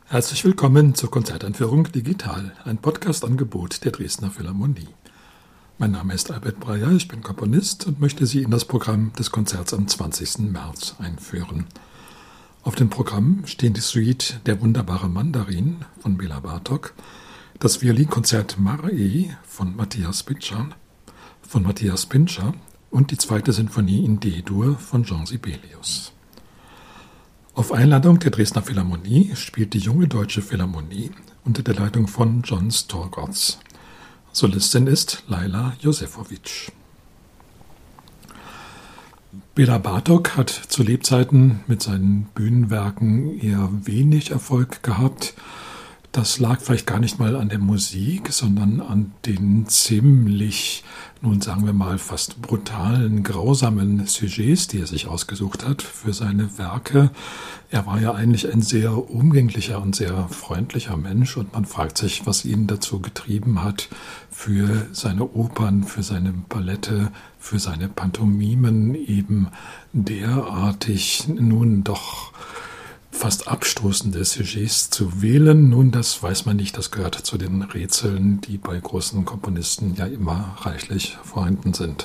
Herzlich willkommen zur Konzerteinführung Digital, ein Podcast-Angebot der Dresdner Philharmonie. Mein Name ist Albert Breyer, ich bin Komponist und möchte Sie in das Programm des Konzerts am 20. März einführen. Auf dem Programm stehen die Suite Der wunderbare Mandarin von Béla Bartók, das Violinkonzert Mar-E von Matthias Pinchar und die zweite Sinfonie in D-Dur von Jean Sibelius. Auf Einladung der Dresdner Philharmonie spielt die Junge Deutsche Philharmonie unter der Leitung von John Storgotz. Solistin ist Laila Josefowitsch. Béla Bartók hat zu Lebzeiten mit seinen Bühnenwerken eher wenig Erfolg gehabt. Das lag vielleicht gar nicht mal an der Musik, sondern an den ziemlich, nun sagen wir mal, fast brutalen, grausamen Sujets, die er sich ausgesucht hat für seine Werke. Er war ja eigentlich ein sehr umgänglicher und sehr freundlicher Mensch und man fragt sich, was ihn dazu getrieben hat, für seine Opern, für seine Ballette, für seine Pantomimen eben derartig nun doch fast abstoßende Sujets zu wählen. Nun, das weiß man nicht, das gehört zu den Rätseln, die bei großen Komponisten ja immer reichlich vorhanden sind.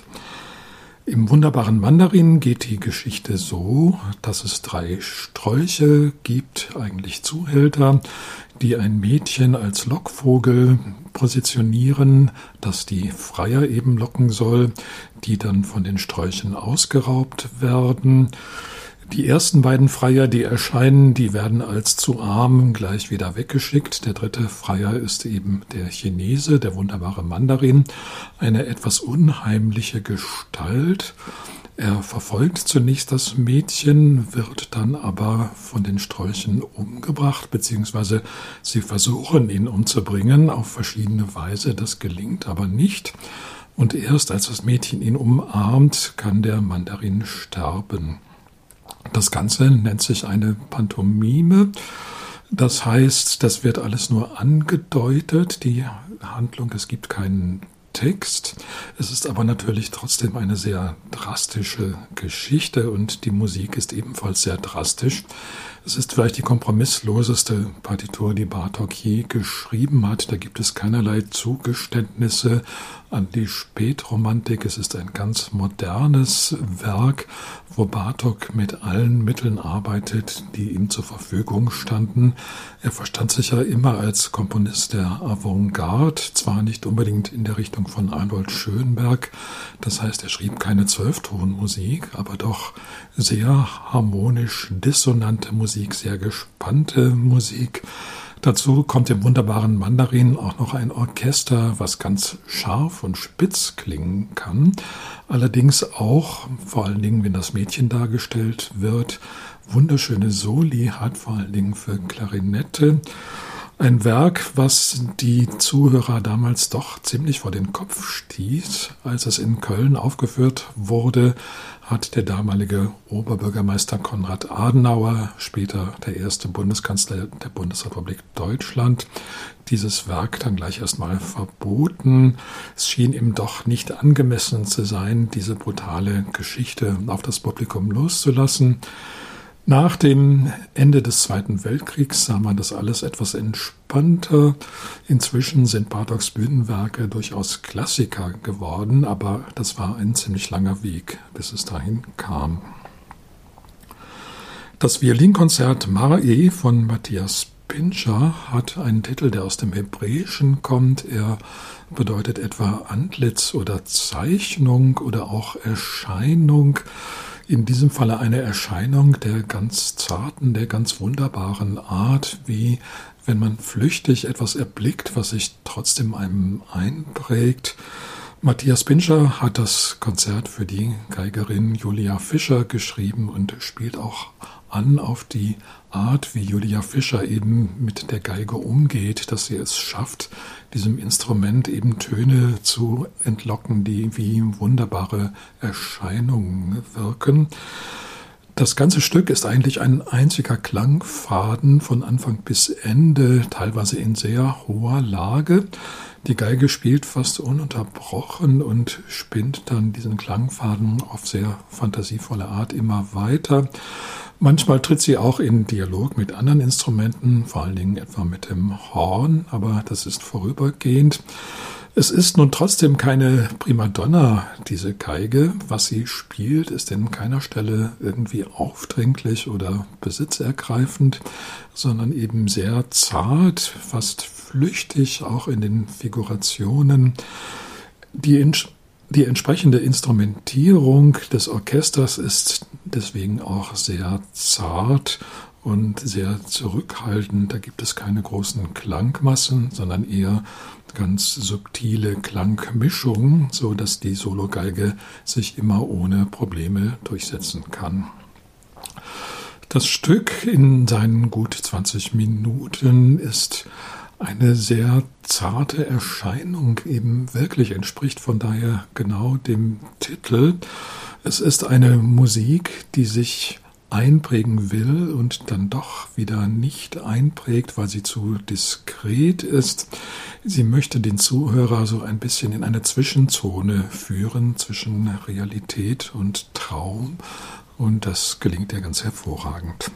Im wunderbaren Mandarin geht die Geschichte so, dass es 3 Strolche gibt, eigentlich Zuhälter, die ein Mädchen als Lockvogel positionieren, das die Freier eben locken soll, die dann von den Strolchen ausgeraubt werden. Die ersten beiden Freier, die erscheinen, die werden als zu arm gleich wieder weggeschickt. Der dritte Freier ist eben der Chinese, der wunderbare Mandarin, eine etwas unheimliche Gestalt. Er verfolgt zunächst das Mädchen, wird dann aber von den Strolchen umgebracht, beziehungsweise sie versuchen, ihn umzubringen auf verschiedene Weise. Das gelingt aber nicht. Und erst als das Mädchen ihn umarmt, kann der Mandarin sterben. Das Ganze nennt sich eine Pantomime. Das heißt, das wird alles nur angedeutet, die Handlung, es gibt keinen Text. Es ist aber natürlich trotzdem eine sehr drastische Geschichte und die Musik ist ebenfalls sehr drastisch. Es ist vielleicht die kompromissloseste Partitur, die Bartók je geschrieben hat. Da gibt es keinerlei Zugeständnisse an die Spätromantik. Es ist ein ganz modernes Werk, wo Bartók mit allen Mitteln arbeitet, die ihm zur Verfügung standen. Er verstand sich ja immer als Komponist der Avantgarde, zwar nicht unbedingt in der Richtung von Arnold Schönberg. Das heißt, er schrieb keine 12-Ton-Musik, aber doch sehr harmonisch dissonante Musik, sehr gespannte Musik. Dazu kommt im wunderbaren Mandarin auch noch ein Orchester, was ganz scharf und spitz klingen kann. Allerdings auch, vor allen Dingen, wenn das Mädchen dargestellt wird, wunderschöne Soli hat, vor allen Dingen für Klarinette. Ein Werk, was die Zuhörer damals doch ziemlich vor den Kopf stieß. Als es in Köln aufgeführt wurde, hat der damalige Oberbürgermeister Konrad Adenauer, später der erste Bundeskanzler der Bundesrepublik Deutschland, dieses Werk dann gleich erstmal verboten. Es schien ihm doch nicht angemessen zu sein, diese brutale Geschichte auf das Publikum loszulassen. Nach dem Ende des Zweiten Weltkriegs sah man das alles etwas entspannter. Inzwischen sind Bartóks Bühnenwerke durchaus Klassiker geworden, aber das war ein ziemlich langer Weg, bis es dahin kam. Das Violinkonzert Mar-E von Matthias Pinchar hat einen Titel, der aus dem Hebräischen kommt. Er bedeutet etwa Antlitz oder Zeichnung oder auch Erscheinung. In diesem Falle eine Erscheinung der ganz zarten, der ganz wunderbaren Art, wie wenn man flüchtig etwas erblickt, was sich trotzdem einem einprägt. Matthias Pinchar hat das Konzert für die Geigerin Julia Fischer geschrieben und spielt auch an auf die Art, wie Julia Fischer eben mit der Geige umgeht, dass sie es schafft, diesem Instrument eben Töne zu entlocken, die wie wunderbare Erscheinungen wirken. Das ganze Stück ist eigentlich ein einziger Klangfaden von Anfang bis Ende, teilweise in sehr hoher Lage. Die Geige spielt fast ununterbrochen und spinnt dann diesen Klangfaden auf sehr fantasievolle Art immer weiter. Manchmal tritt sie auch in Dialog mit anderen Instrumenten, vor allen Dingen etwa mit dem Horn, aber das ist vorübergehend. Es ist nun trotzdem keine Primadonna, diese Geige. Was sie spielt, ist in keiner Stelle irgendwie aufdringlich oder besitzergreifend, sondern eben sehr zart, fast flüchtig, auch in den Figurationen. Die entsprechende Instrumentierung des Orchesters ist deswegen auch sehr zart und sehr zurückhaltend. Da gibt es keine großen Klangmassen, sondern eher ganz subtile Klangmischungen, so dass die Sologeige sich immer ohne Probleme durchsetzen kann. Das Stück in seinen gut 20 Minuten ist eine sehr zarte Erscheinung, eben wirklich entspricht von daher genau dem Titel. Es ist eine Musik, die sich einprägen will und dann doch wieder nicht einprägt, weil sie zu diskret ist. Sie möchte den Zuhörer so ein bisschen in eine Zwischenzone führen zwischen Realität und Traum, und das gelingt ihr ganz hervorragend.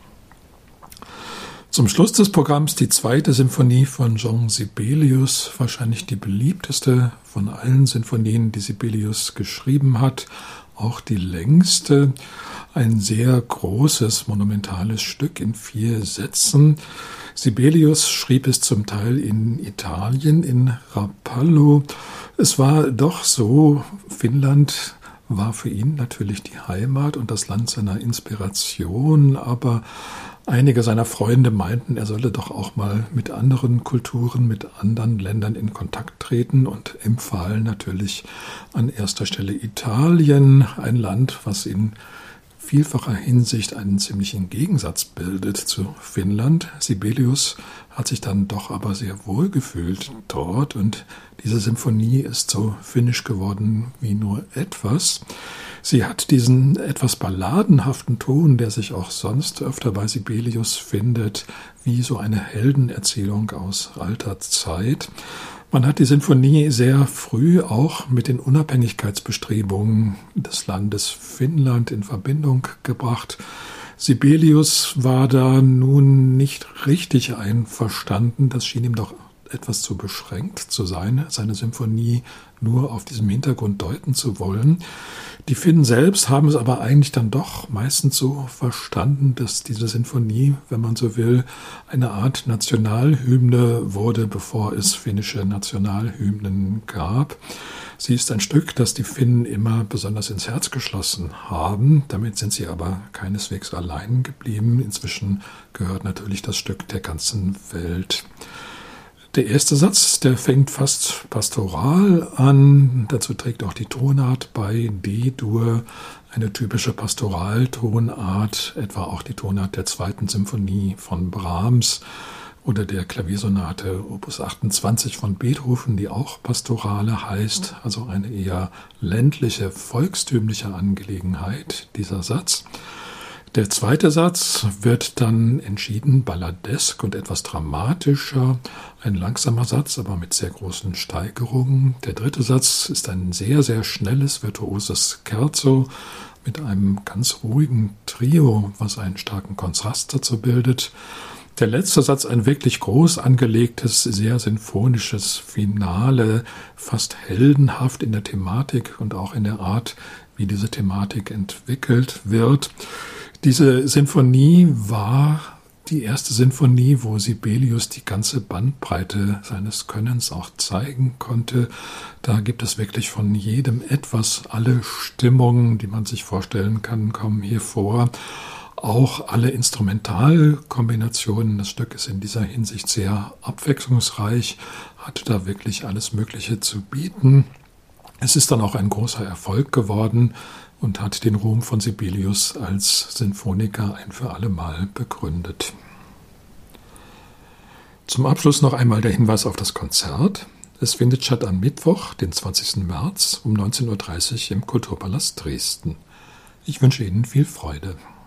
Zum Schluss des Programms die 2. Symphonie von Jean Sibelius, wahrscheinlich die beliebteste von allen Sinfonien, die Sibelius geschrieben hat, auch die längste. Ein sehr großes, monumentales Stück in 4 Sätzen. Sibelius schrieb es zum Teil in Italien, in Rapallo. Es war doch so, Finnland war für ihn natürlich die Heimat und das Land seiner Inspiration, aber einige seiner Freunde meinten, er solle doch auch mal mit anderen Kulturen, mit anderen Ländern in Kontakt treten und empfahlen natürlich an erster Stelle Italien, ein Land, was in vielfacher Hinsicht einen ziemlichen Gegensatz bildet zu Finnland. Sibelius hat sich dann doch aber sehr wohl gefühlt dort und diese Symphonie ist so finnisch geworden wie nur etwas. Sie hat diesen etwas balladenhaften Ton, der sich auch sonst öfter bei Sibelius findet, wie so eine Heldenerzählung aus alter Zeit. Man hat die Sinfonie sehr früh auch mit den Unabhängigkeitsbestrebungen des Landes Finnland in Verbindung gebracht. Sibelius war da nun nicht richtig einverstanden. Das schien ihm doch etwas zu beschränkt zu sein, seine Symphonie nur auf diesem Hintergrund deuten zu wollen. Die Finnen selbst haben es aber eigentlich dann doch meistens so verstanden, dass diese Sinfonie, wenn man so will, eine Art Nationalhymne wurde, bevor es finnische Nationalhymnen gab. Sie ist ein Stück, das die Finnen immer besonders ins Herz geschlossen haben. Damit sind sie aber keineswegs allein geblieben. Inzwischen gehört natürlich das Stück der ganzen Welt. Der erste Satz, der fängt fast pastoral an. Dazu trägt auch die Tonart bei, D-Dur, eine typische Pastoraltonart, etwa auch die Tonart der 2. Symphonie von Brahms oder der Klaviersonate Opus 28 von Beethoven, die auch Pastorale heißt, also eine eher ländliche, volkstümliche Angelegenheit, dieser Satz. Der 2. Satz wird dann entschieden balladesk und etwas dramatischer, ein langsamer Satz, aber mit sehr großen Steigerungen. Der 3. Satz ist ein sehr, sehr schnelles, virtuoses Scherzo mit einem ganz ruhigen Trio, was einen starken Kontrast dazu bildet. Der letzte Satz ein wirklich groß angelegtes, sehr sinfonisches Finale, fast heldenhaft in der Thematik und auch in der Art, wie diese Thematik entwickelt wird. Diese Sinfonie war die erste Sinfonie, wo Sibelius die ganze Bandbreite seines Könnens auch zeigen konnte. Da gibt es wirklich von jedem etwas. Alle Stimmungen, die man sich vorstellen kann, kommen hier vor. Auch alle Instrumentalkombinationen. Das Stück ist in dieser Hinsicht sehr abwechslungsreich, hat da wirklich alles Mögliche zu bieten. Es ist dann auch ein großer Erfolg geworden und hat den Ruhm von Sibelius als Sinfoniker ein für alle Mal begründet. Zum Abschluss noch einmal der Hinweis auf das Konzert. Es findet statt am Mittwoch, den 20. März um 19.30 Uhr im Kulturpalast Dresden. Ich wünsche Ihnen viel Freude.